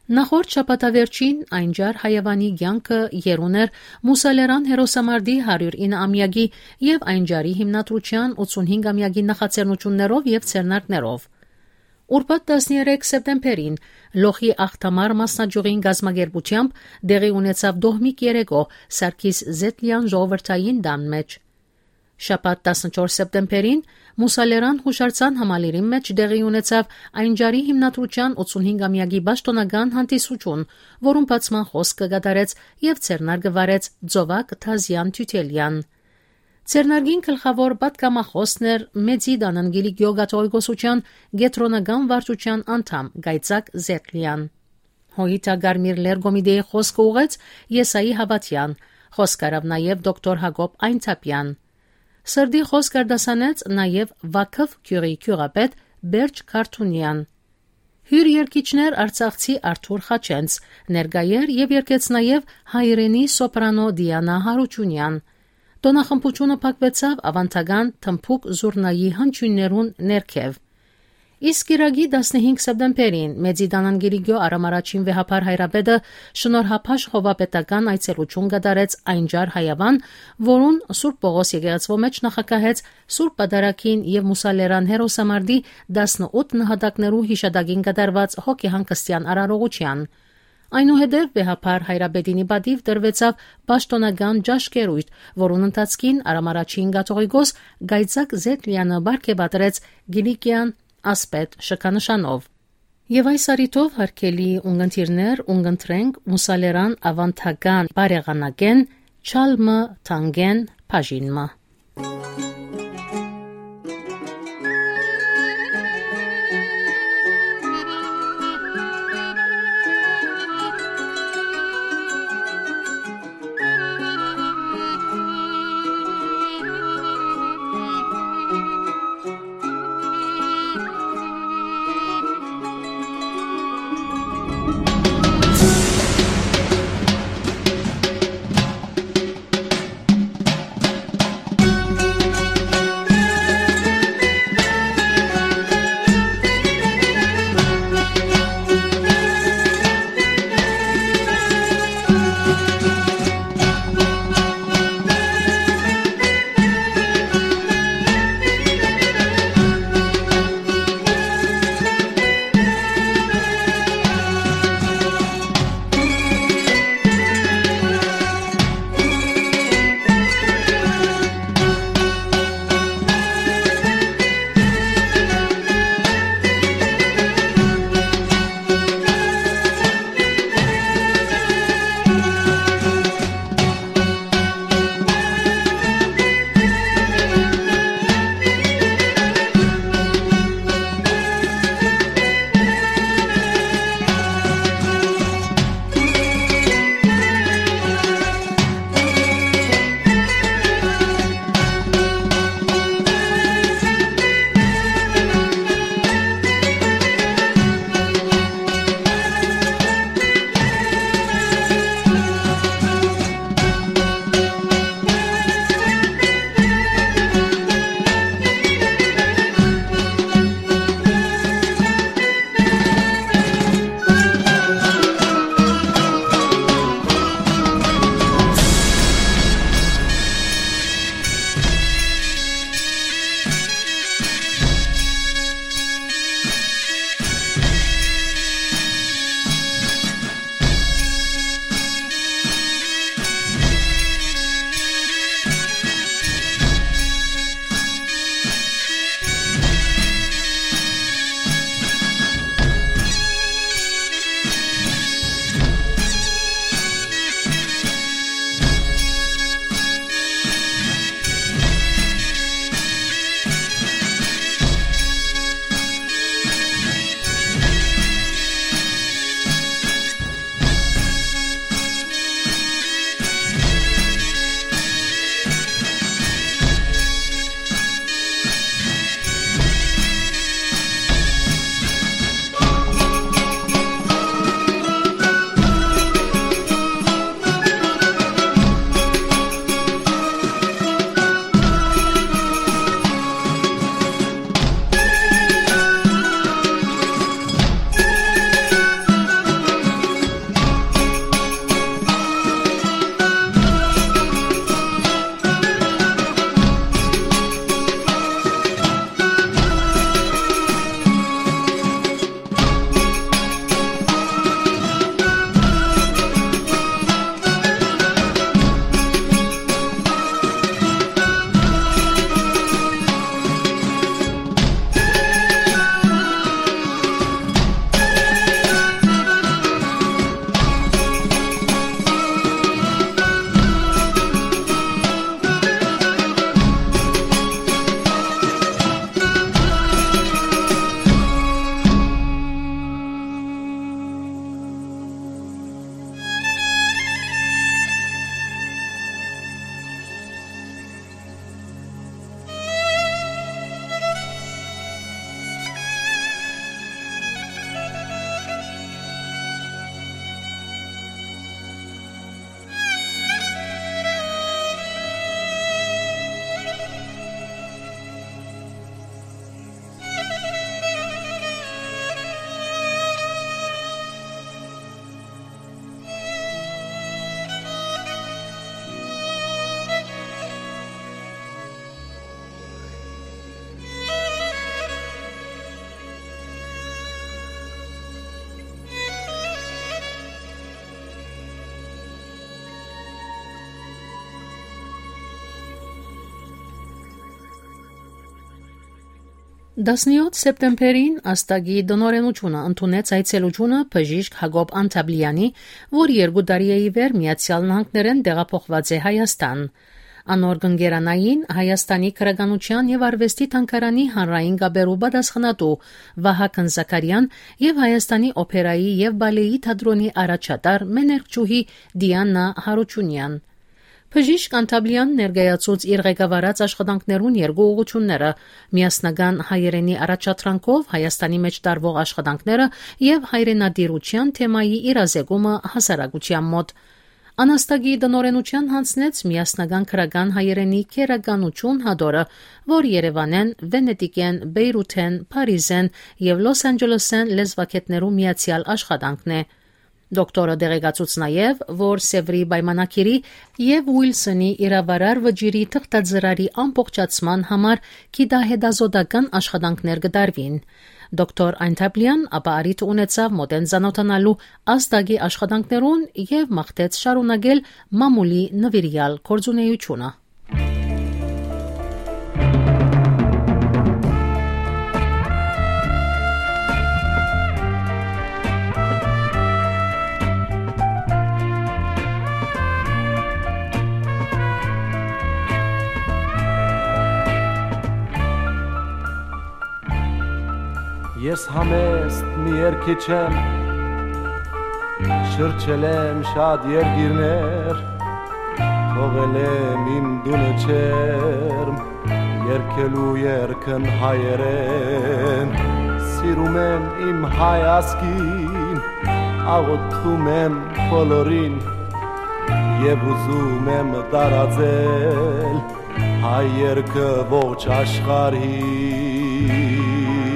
Նախորդ շաբաթավերջին այնջար Հայավանի կյանքը եռուն էր Մուսալերան հերոսամարտի 109-ամյակի եւ այնջարի հիմնադրության 85-ամյակի նախաձեռնություններով եւ ցերնարկներով։ Ուրբաթ 13 սեպտեմբերին Լոխի աղթամար մասնաճյուղին գազմագերբությամբ դեղի ունեցավ դոհմիկ երեկո Սարգիս Զետլյան ժողովրդային դան մեջ։ Շաբաթ 14 սեպտեմբերին Մուսալերան հուշարձան համալիրի մեջ դեղի ունեցավ այնջարի հիմնադրության 85-ամյակի պաշտոնական հանդիսություն, որում բացման խոսքը կատարեց եւ ցերնարգը վարեց Ծովակ Թազյան Թյութելյան։ Ցերնարգին գլխավոր պատգամախոսն էր Մեծի Դանանգիլի գյուղակաթողիկոսության գետրոնական վարչության անդամ Գայծակ Զետլյան։ Հոյիտա Գարմիր Լերգոմիդեի խոսքը ուղեց Եսայի Հավատյան, խոսք արավ նաեւ դոկտոր Հակոբ Այնթապյան։ Սրդի խոսք արտասանեց նաև Վաքով քյուրի քյուրապետ Բերջ Քարթունյան։ Հյուր երկիչներ Արցախցի Արթուր Խաչենց, ներկայեր եւ երկեց նաև հայրենի սոպրանո Դիանա Հարությունյան։ Տոնախմբությունը փակվեցավ ավանդական թմփուկ զուրնայի հնչյուններուն ներքև։ Իսկ իրագի 15 սեպտեմբերին Մեծի Դանանգիրիգյո արամարաչին վեհապար հայրապետը շնորհափաշ հովապետական այցելություն կատարեց այնջար Հայավան, որուն Սուրբ Պողոս եկեղեցվո մեջ նախակահեց Սուրբ Պատարագին եւ Մուսալերան հերոսամարտի 18 նահատակներու հիշադակին կատարված հոգեհանգստյան արարողության։ Այնուհետև վեհապար հայրապետինի պատիվ դրվեցավ պաշտոնական ճաշկերույթ, որուն ընթացքին արամարաչին կաթողիկոս Գայծակ Զետլյանը բարգեւատրեց Գիլիկյան ասպետ շքանշանով։ Եվ այս արիտով հարկելի ունգընտիրներ ունգընտրենք Մուսալերան ավանդական բարեղանակեն չալմը թանգեն բաժինմը։ 17 սեպտեմբերին Աստագի դնորենությունը ընդունեց այցելությունը բժիշկ Հակոբ Անտաբլյանի, որ 2 տարի է ի վեր Միացյալ Նահանգներեն տեղափոխված է Հայաստան։ Անոր գնգերանային Հայաստանի քրագանության եւ արվեստի թանգարանի հանրային գաբերու պատասխանատու Վահագն Զաքարյան եւ Հայաստանի օպերայի եւ բալեի թատրոնի առաջատար մեներկչուհի Դիանա Հարությունյան։ Բժիշկ Անտաբլյան ներկայացուց իր ղեկավարած աշխատանքներուն 2 ուղղությունները՝ միասնական հայերենի առաջադրանքով Հայաստանի մեջ տարվող աշխատանքները եւ հայրենադիրության թեմայի իրազեկումը հասարակության մոտ։ Անաստագի դնորենության հանձնեց միասնական քրական հայերենի քերականություն հադորը, որ Երևանեն, Վենետիկեն, Բեյրութեն, Փարիզեն եւ Լոս Անջելեսեն լեզվակետներու միացյալ աշխատանքն է։ Դոկտորը դեղեկացուց նաև, որ Սևրի պայմանակիրի եւ Ուիլսոնի իրավարար վճիրի թղթաձրարի ամբողջացման համար գիտահետազոտական աշխատանքներ կդարվին։ Դոկտոր Անտաբլյան ապա արիթ ունեցավ մոտեն ծանոթանալու Աստագի աշխատանքներուն եւ մաղթեց շարունակել մամուլի նվիրյալ գործունեությունը։ Ես համեստ մի երգիչ եմ, շրջել եմ շատ երգիրներ, թողել եմ իմ դունը չերմ, երգելու երգն հայերեն, սիրում եմ իմ հայ ազգին, աղոթում եմ բոլորին, եւ ուզում եմ տարածել հայ երգը ողջ աշխարհին։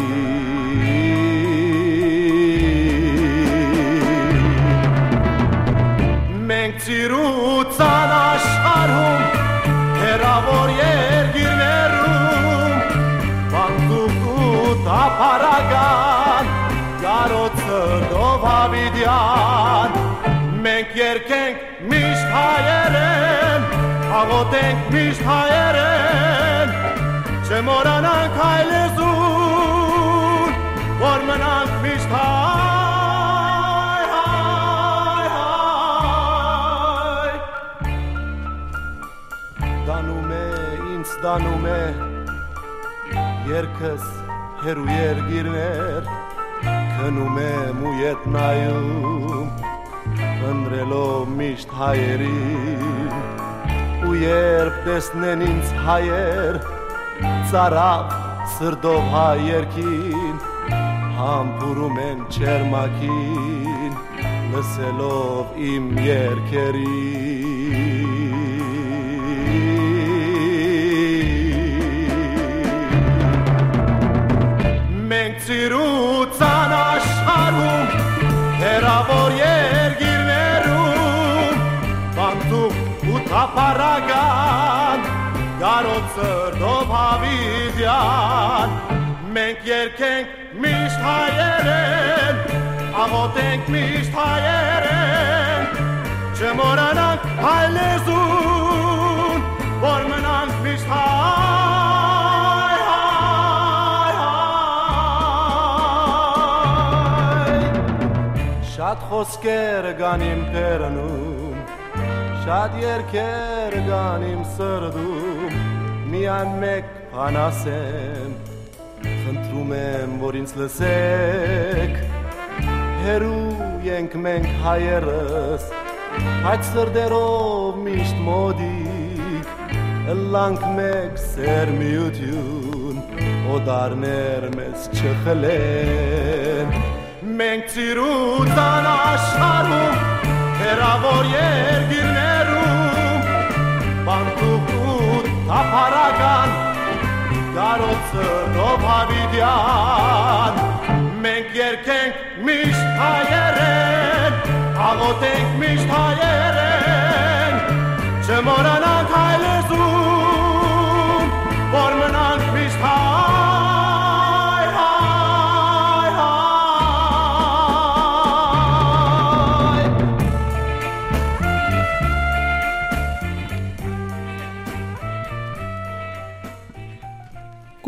Սիրուցան աշխարհում հերավոր երգիրներում բանտուկու տափարական գարոցը դովավիդյան մենք երգենք միշտ հայերեն աղոթենք միշտ հայերեն չմոռանանք հայ լեզուն որ մնանք միշտ հայ Դանում է երկս հերու երգիրներ քնում եմ ու ետ նայում ընտրելով միշտ հայերին ու երբ տեսնեն ինձ հայեր ծարավ սրտով հայ երգին համբուրում են չերմակին լսելով իմ երգերին Սիրուցան աշխարհում հերավոր երգիրներում բանտուկ ու թափարական գարոցը դովավիդյան մենք երգենք միշտ հայերեն աղոթենք միշտ հայերեն չմոռանանք հայ լեզուն որ մնանք միշտ հայ Շատ խոսքեր կան իմ պերնում, շատ երգեր կան իմ սրտում, միայն մեկ բան ասեմ, խնդրում եմ, որ ինձ լսեք, հերու ենք մենք հայերս, այդ սրտերով միշտ մոդիկ, ըլլանք մեկ սեր միություն, օդարներ մեզ չխլեն, Մենք ծիրուցան աշխարհում հերավոր երգիրներում բանտուկու թափարական գարոցը դովավիդյան մենք երգենք միշտ հայերեն աղոթենք միշտ հայերեն չմոռանանք հայ լեզուն որ մնանք միշտ հայ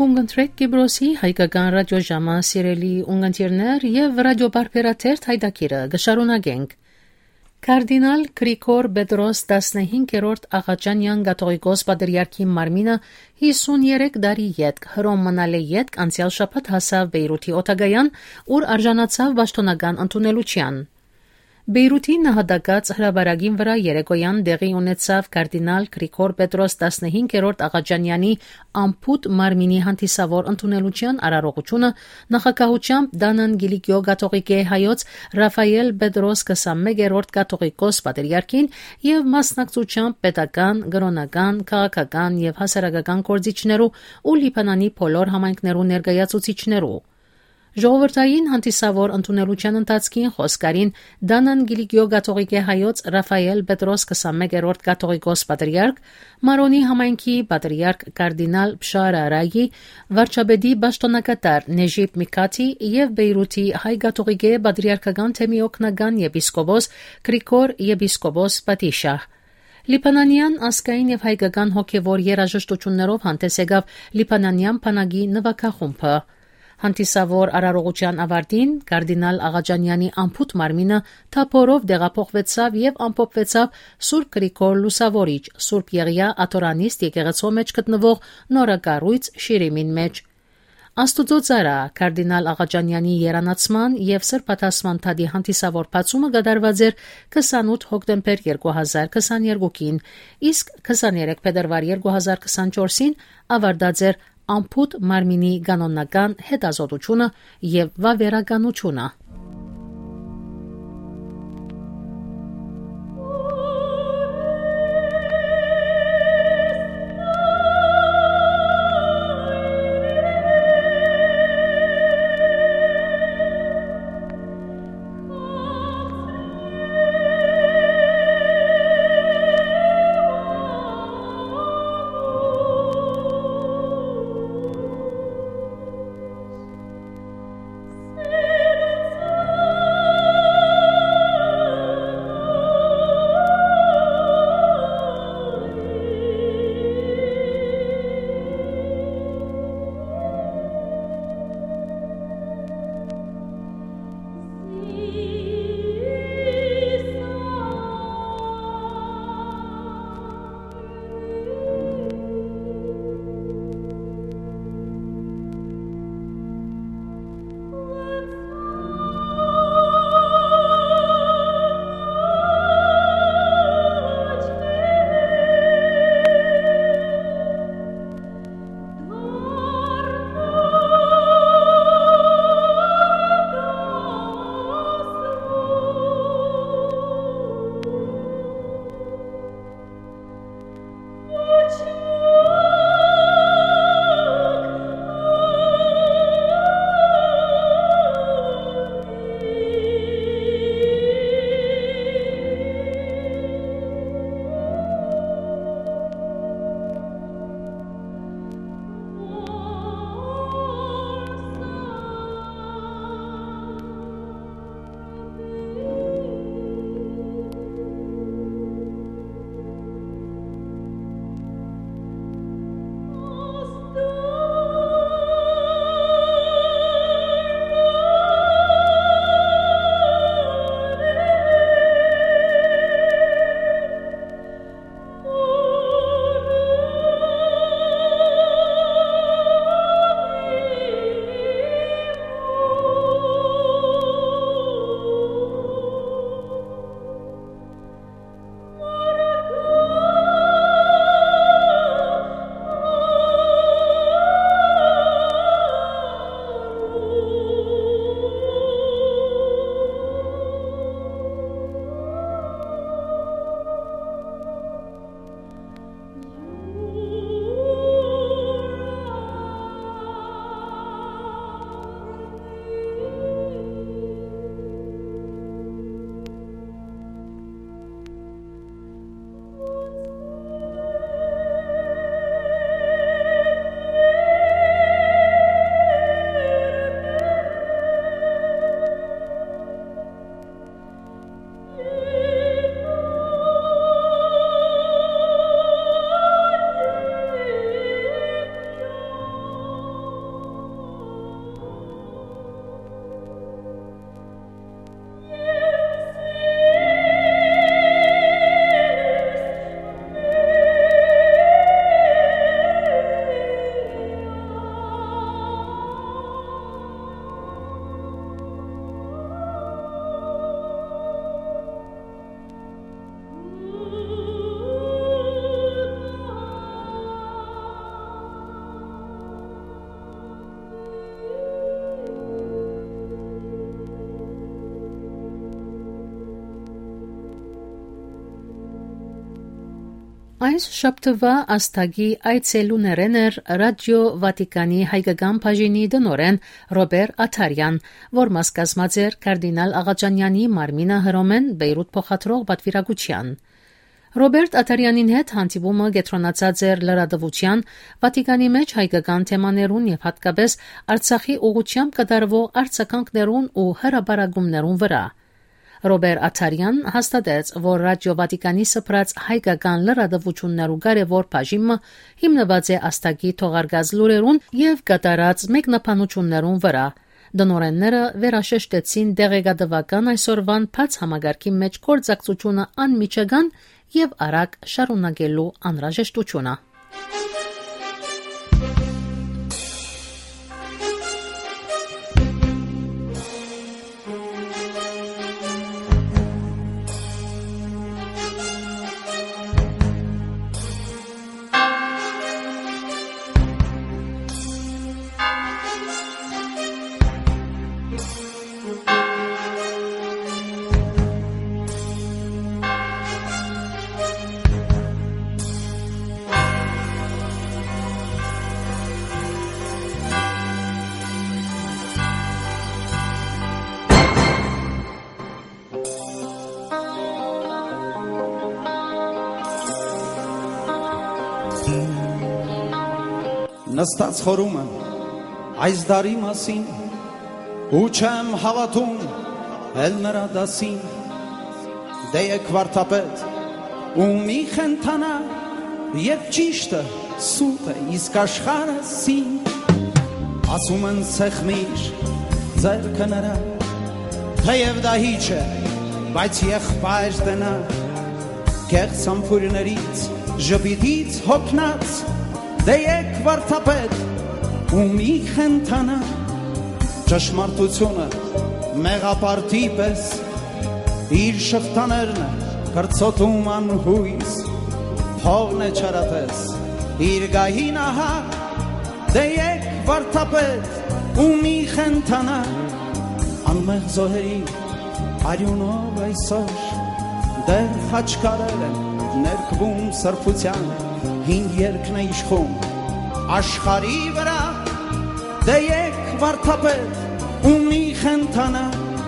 Հունգընտրեք Կիբրոսի հայկական ռադիոժամը սիրելի ունգընտիրներ եւ ռադիոբարբերաթերթ հայդակիրը գշարունակենք։ Կարդինալ Գրիգոր Պետրոս 15-րդ Աղաջանյան կաթողիկոս պատրիարքի մարմինը 53 տարի յետք Հռոմ մնալ է յետք անցյալ շաբաթ հասավ Բեյրութի օտագայան, ուր արժանացավ պաշտոնական ընդունելության։ Բեյրութի նահատակած հրաբարագին վրա երեկոյան դեղի ունեցավ կարդինալ Գրիգոր Պետրոս 15-րդ Աղաջանյանի ամփոփ մարմինի հանդիսավոր ընդունելության արարողությունը նախագահությամբ Դանան Գիլիկիո կաթողիկե հայոց Ռաֆայել Պետրոս 21-րդ կաթողիկոս պատրիարքին եւ մասնակցությամբ պետական, կրոնական, քաղաքական եւ հասարակական գործիչներու ու Լիբանանի բոլոր համայնքներու ներկայացուցիչներու Ժողովրդային հանդիսավոր ընդունելության ընթացքին խոսկարին Դանան Գիլիկիո կաթողիկե հայոց Ռաֆայել Պետրոս 21-րդ կաթողիկոս պատրիարք, Մարոնի համայնքի պատրիարք կարդինալ Բշարա Ռայի, վարչապետի պաշտոնակատար Նեժիբ Միկաթի եւ Բեյրութի հայ կաթողիկե պատրիարքական թեմի օգնական եպիսկոպոս Գրիգոր եպիսկոպոս Պատիշահ Լիբանանյան ազգային եւ հայկական հոգեվոր երաժշտություններով հանդես եկավ Լիբանանյան բանակի նվագախումբը Հանդիսավոր արարողության ավարտին կարդինալ Աղաջանյանի ամփոփ մարմինը թափորով դեղափոխվեցավ եւ ամփոփվեցավ Սուրբ Գրիգոր Լուսավորիչ, Սուրբ Եղիա Աթորանիստ եկեղեցու մեջ գտնվող նորակառույց շիրիմին մեջ։ Աստուծո ծառա կարդինալ Աղաջանյանի երանացման եւ սրբատասման թադի հանդիսավոր բացումը կատարված էր 28 հոկտեմբեր 2022-ին, իսկ 23 փետրվար 2024-ին ավարտած էր ամփոփ մարմինի կանոնական հետազոտությունը եւ վավերականությունը։ Այս շաբթվա աստագի այցելուներեն էր Ռադիո Վատիկանի հայկական բաժինի տնօրեն Ռոբեր Աթարյան, որ մաս կազմած էր կարդինալ Աղաջանյանի մարմինը հրոմեն Բեյրութ փոխադրող պատվիրակության։ Ռոբերտ Աթարյանին հետ հանդիպումը կենտրոնացած էր լրատվության, Վատիկանի մեջ հայկական թեմաներուն եւ հատկապես Արցախի ուղղությամբ կատարվող արձագանքներուն ու հրաբարագումներուն վրա։ Ռոբեր Աթարյան հաստատեց, որ Ռադիո Վատիկանի սփռած հայկական լրատվություններու կարևոր բաժինը հիմնված է աստագի թողարկած լուրերուն եւ կատարած մեկնաբանություններուն վրա։ Դնորենները վերաշեշտեցին դեղեկատվական այսօրվան բաց համագարկի մեջ գործակցությունը անմիջական եւ արագ շարունակելու անհրաժեշտությունը։ Նստած խորում եմ այս դարի մասին ու չեմ հավատում էլ նրա դասին դե եկ վարդապետ ու մի խենթանա եւ ճիշտը սուտ է իսկ աշխարհը սին ասում են սեղմիր ձեռքը նրա թեև դա հիչ է բայց եղբայր տնա կեղծ համբույրներից ժպիտից հոգնած դե եկ վարդապետ ու մի խենթանա ճշմարտությունը մեղապարտի պես իր շղթաներն է կրծոտում անհույս փողն է չարատես իր գահին ահա դե եկ վարդապետ ու մի խենթանա անմեղ զոհերի արյունով այսօր դեր խաչքարել են ներքվում սրբության հին երկն է իշխում աշխարի վրա դե եկ վարդապետ ու մի խենթանա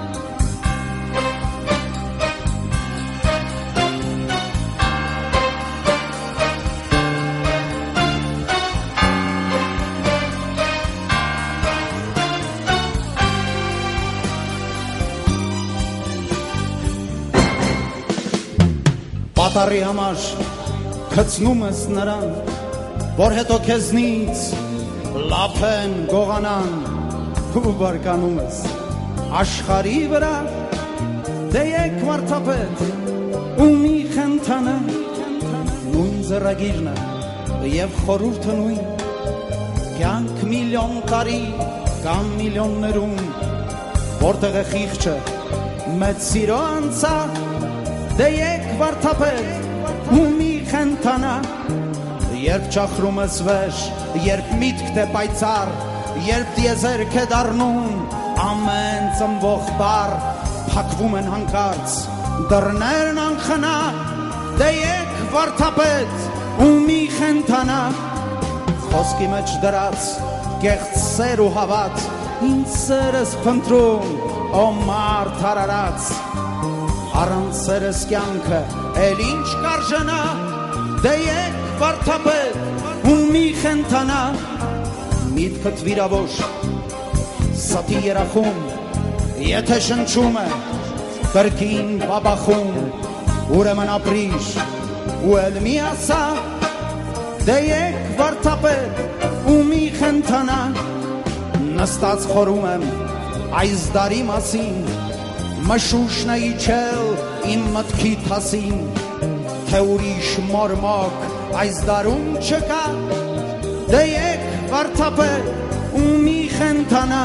Պատառի համար Քցնում ես նրան, որ հետո քեզնից լափեն գողանան ու բարկանում ես աշխարի վրա դե եկ վարդապետ ու մի խենթանա նույն զրագիրն է եւ խորհուրդը նույն կյանք միլիոն տարի կամ միլիոններում որտեղ է խիղճը մեծ սիրո անցա դե եկ վարդապետ ու մի խենթանա երբ ճախրում ես վեր երբ միտքդ է պայծառ երբ դիեզերք է դառնում ամեն ծնվող բառ փակվում են հանկարծ դռներն անխնա դե եկ վարդապետ ու մի խենթանա խոսքի մեջ դրած կեղծ սեր ու հավատ ինձ սերս փնտրում ո մարդ հարարած առանց սերս կյանքը էլ ինչ կարժանա դե եկ վարդապետ ու մի խենթանա միտքդ վիրավոր սատի երախում եթե շնչում է կրկին բաբախում ուրեմն ապրիր ու էլ մի ասա դե եկ վարդապետ ու մի խենթանա նստած խորում եմ այս դարի մասին մշուշն է իջել իմ մտքի թասին թե ուրիշ մորմոք այս դարում չկա դե եկ վարդապետ ու մի խենթանա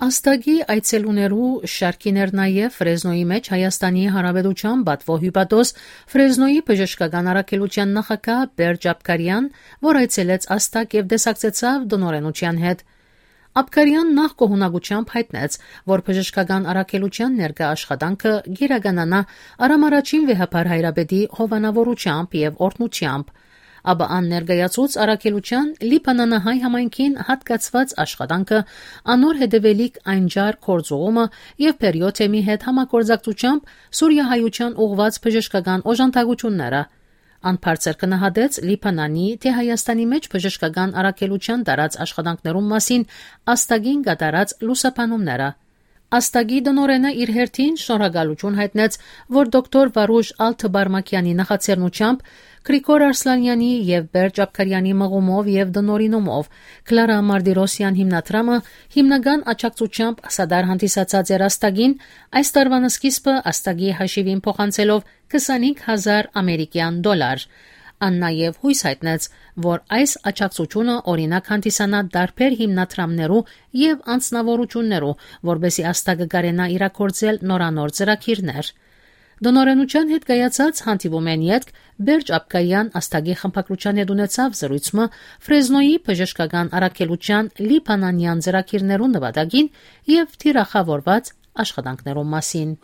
Աստագի այցելուներու շարքիներ նաև Ֆրեզնոյի մեջ Հայաստանի Հանրապետության Բաթվո հյուպատոս Ֆրեզնոյի բժշկական առաքելության նախագահ Բերջ Աբկարյան, որ այցելեց Աստագ եւ դեսակցեցավ դնորենության հետ։ Աբկարյան նախ կողունակությամբ հայտնեց, որ բժշկական առաքելության ներկա աշխատանքը գերականանա արամարաչին վեհապար հայրապետի հովանավորությամբ եւ օրհնությամբ։ Ապա ան ներկայացուց առաքելության Լիբանանահայ համայնքին հատկացված աշխատանքը անոր հետևելիք այնջար կորձողումը եւ Պերիոթեմի հետ համագործակցությամբ Սուրիահայության ուղված բժշկական օժանդակությունները ան բարձր կնահատեց Լիբանանի թե Հայաստանի մեջ բժշկական առաքելության տարած աշխատանքներում մասին Աստագին կատարած լուսաբանումները Աստագի դնորենը իր հերթին շնորհակալություն հայտնեց, որ դոկտոր Վարուժ Ալթբարմակյանի նախաձեռնությամբ Գրիգոր Արսլանյանի եւ Բերջ Աբկարյանի մղումով եւ դնորինումով Կլարա Մարտիրոսյան հիմնադրամը հիմնական աջակցությամբ սադար հանդիսացած էր Աստագին, այս տարվան սկիզբը Աստագի հաշիվին փոխանցելով 25000 ամերիկյան դոլար։ Ան նաև հույս հայտնեց, որ այս աջակցությունը օրինակ հանդիսանա դարբեր հիմնադրամներու եւ անձնավորություններու, որբեսի Աստագը կարենա իրագործել նորանոր ծրագիրներ։ Դոնորենության հետ կայացած հանդիպումեն ետք Բերջ Աբկարյան Աստագի խմբակրության հետ ունեցավ զրույցը Ֆրեզնոյի բժշկական առաքելության լիբանանյան ծրագիրներու նվատագին եւ թիրախավորված աշխատանքներու մասին։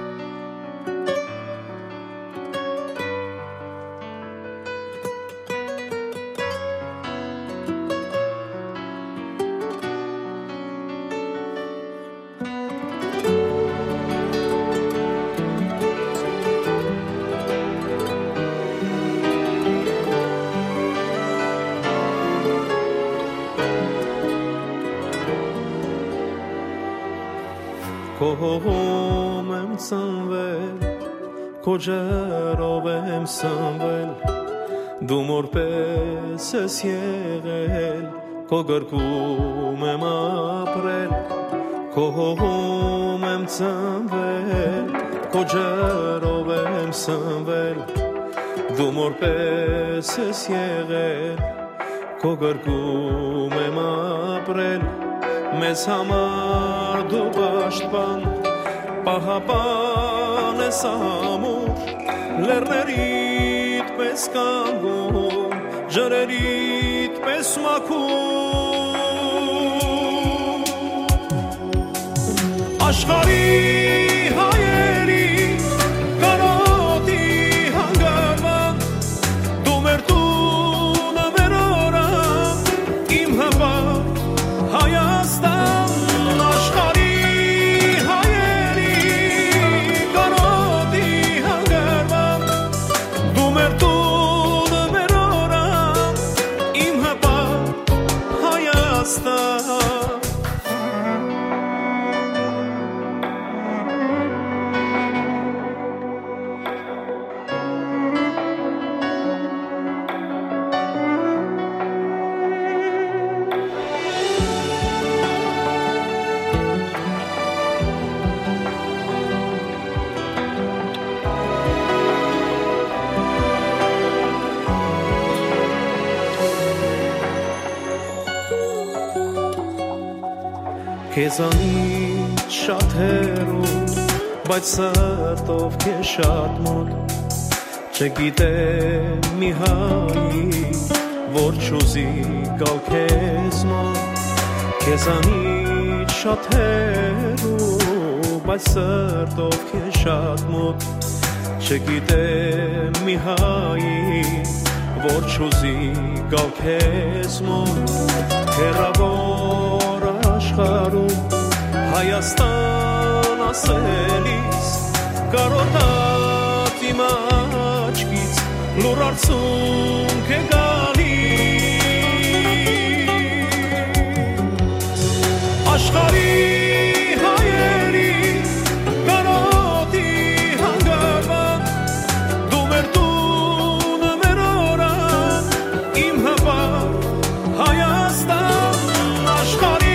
Կողում եմ ծնվել, քո ջերով եմ սնվել, դու մորպես ես եղել, քո գրկում եմ ապրել, կողում եմ ծնվել, քո ջերով եմ սնվել, դու մորպես ես եղել, քո գրկում եմ ապրել, մեզ համար դու պաշտպան, պահապան ես ամուր, լեռներիդ պես կանգում, ջրերիդ պես մաքուր, աշխարհի հայերի կանոտի հանգարման, դու մեր տունը մեր օրան, իմ հպար Հայաստան աշխարհի հայերի կանոտի հանգարման, դու մեր տունը մեր օրան, իմ հպար Հայաստան։ Քեզանից շատ հեռու, բայց սրտով քեզ շատ մոտ, չգիտեմ մի հայի, որ չուզի գալ քեզ մոտ, քեզանից շատ հեռու, բայց սրտով քեզ շատ մոտ, չգիտեմ մի հայի, որ չուզի գալ քեզ մոտ, հեռավոր աշխարհում Հայաստան ասելիս կարոտած իմ աչքից լուր արցունք է գալիս աշխարհի հայերի կանոտի հանգարման դու մեր տունը մեր օրան իմ հպար Հայաստան աշխարհի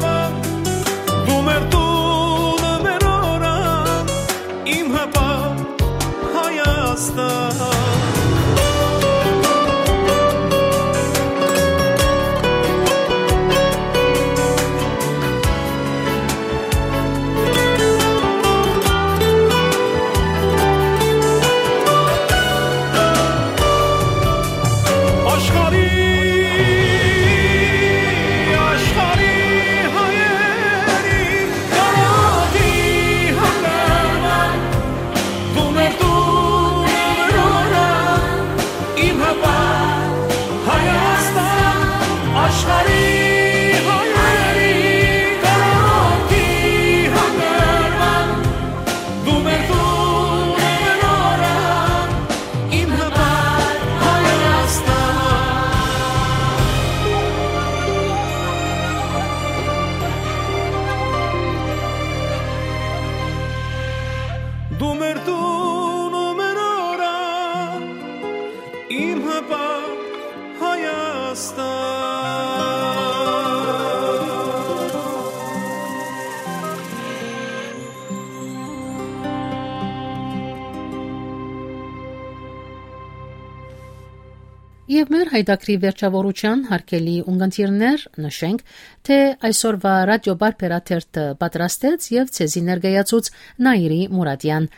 Իմ հպար Եվ մեր հայդակրի վերջավորության հարկելի ունգընտիրներ նշենք, թե այսօրվա ռադիո բարբերաթերթը պատրաստեց եւ ցեզի ներկայացուց Նաիրի Մուրադյան։